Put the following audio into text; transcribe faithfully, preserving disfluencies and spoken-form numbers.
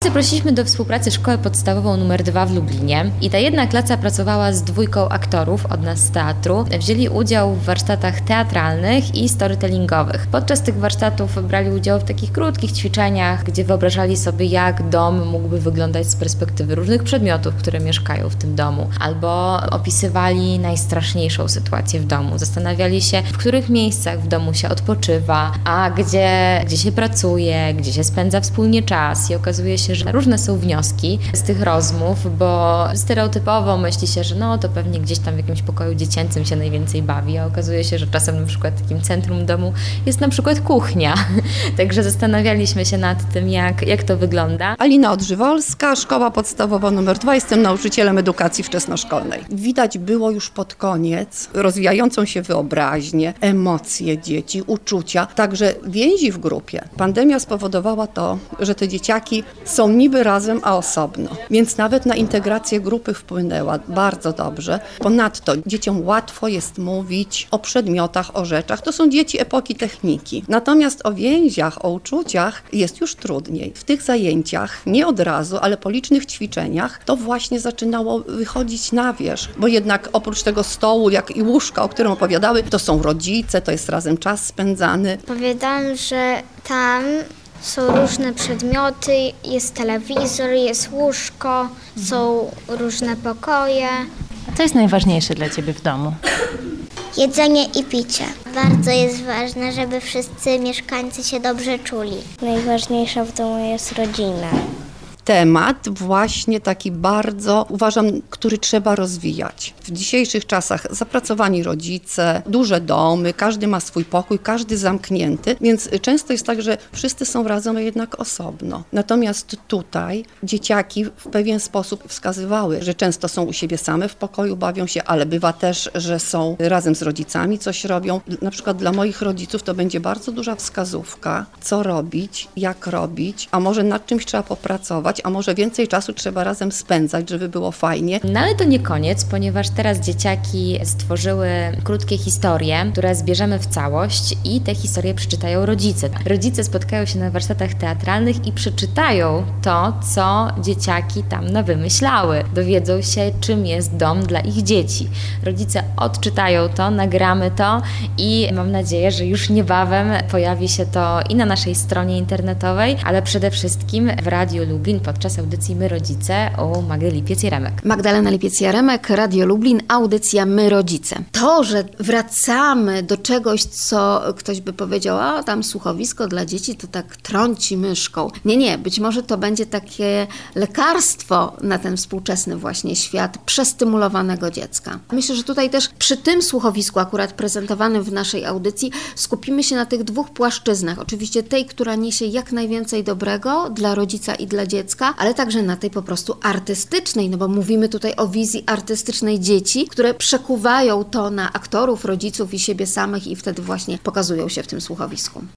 Zaprosiliśmy do współpracy Szkołę Podstawową numer dwa w Lublinie i ta jedna klasa pracowała z dwójką aktorów od nas z teatru. Wzięli udział w warsztatach teatralnych i storytellingowych. Podczas tych warsztatów brali udział w takich krótkich ćwiczeniach, gdzie wyobrażali sobie, jak dom mógłby wyglądać z perspektywy różnych przedmiotów, które mieszkają w tym domu, albo opisywali najstraszniejszą sytuację w domu. Zastanawiali się, w których miejscach w domu się odpoczywa, a gdzie, gdzie się pracuje, gdzie się spędza wspólnie czas i okazuje się, że różne są wnioski z tych rozmów, bo stereotypowo myśli się, że no to pewnie gdzieś tam w jakimś pokoju dziecięcym się najwięcej bawi, a okazuje się, że czasem na przykład takim centrum domu jest na przykład kuchnia. Także zastanawialiśmy się nad tym, jak, jak to wygląda. Alina Odżywolska, Szkoła Podstawowa numer dwa. Jestem nauczycielem edukacji wczesnoszkolnej. Widać było już pod koniec rozwijającą się wyobraźnię, emocje dzieci, uczucia, także więzi w grupie. Pandemia spowodowała to, że te dzieciaki są niby razem, a osobno. Więc nawet na integrację grupy wpłynęła bardzo dobrze. Ponadto dzieciom łatwo jest mówić o przedmiotach, o rzeczach. To są dzieci epoki techniki. Natomiast o więziach, o uczuciach jest już trudniej. W tych zajęciach, nie od razu, ale po licznych ćwiczeniach, to właśnie zaczynało wychodzić na wierzch. Bo jednak oprócz tego stołu, jak i łóżka, o którym opowiadały, to są rodzice, to jest razem czas spędzany. Opowiadałam, że tam są różne przedmioty, jest telewizor, jest łóżko, są różne pokoje. A co jest najważniejsze dla Ciebie w domu? Jedzenie i picie. Bardzo jest ważne, żeby wszyscy mieszkańcy się dobrze czuli. Najważniejsza w domu jest rodzina. Temat właśnie taki bardzo, uważam, który trzeba rozwijać. W dzisiejszych czasach zapracowani rodzice, duże domy, każdy ma swój pokój, każdy zamknięty, więc często jest tak, że wszyscy są razem, a jednak osobno. Natomiast tutaj dzieciaki w pewien sposób wskazywały, że często są u siebie same w pokoju, bawią się, ale bywa też, że są razem z rodzicami, coś robią. Na przykład dla moich rodziców to będzie bardzo duża wskazówka, co robić, jak robić, a może nad czymś trzeba popracować, a może więcej czasu trzeba razem spędzać, żeby było fajnie. No ale to nie koniec, ponieważ teraz dzieciaki stworzyły krótkie historie, które zbierzemy w całość i te historie przeczytają rodzice. Rodzice spotkają się na warsztatach teatralnych i przeczytają to, co dzieciaki tam nawymyślały. Dowiedzą się, czym jest dom dla ich dzieci. Rodzice odczytają to, nagramy to i mam nadzieję, że już niebawem pojawi się to i na naszej stronie internetowej, ale przede wszystkim w Radiu Lublin podczas audycji My Rodzice u Magdy Lipiec-Jaremek. Magdalena Lipiec-Jaremek, Radio Lublin, audycja My Rodzice. To, że wracamy do czegoś, co ktoś by powiedział, a tam słuchowisko dla dzieci, to tak trąci myszką. Nie, nie, być może to będzie takie lekarstwo na ten współczesny właśnie świat przestymulowanego dziecka. Myślę, że tutaj też przy tym słuchowisku akurat prezentowanym w naszej audycji skupimy się na tych dwóch płaszczyznach. Oczywiście tej, która niesie jak najwięcej dobrego dla rodzica i dla dziecka, ale także na tej po prostu artystycznej, no bo mówimy tutaj o wizji artystycznej dzieci, które przekuwają to na aktorów, rodziców i siebie samych i wtedy właśnie pokazują się w tym słuchowisku.